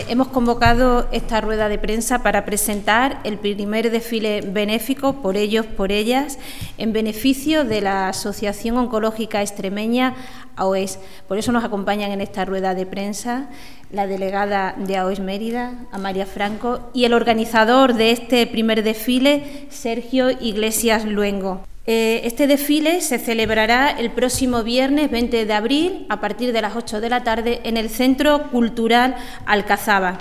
Hemos convocado esta rueda de prensa para presentar el primer desfile benéfico Por ellos, por ellas, en beneficio de la Asociación Oncológica Extremeña AOES. Por eso nos acompañan en esta rueda de prensa la delegada de AOES Mérida, Amalia Franco, y el organizador de este primer desfile, Sergio Iglesias Luengo. Este desfile se celebrará el próximo viernes 20 de abril a partir de las 8 de la tarde en el Centro Cultural Alcazaba.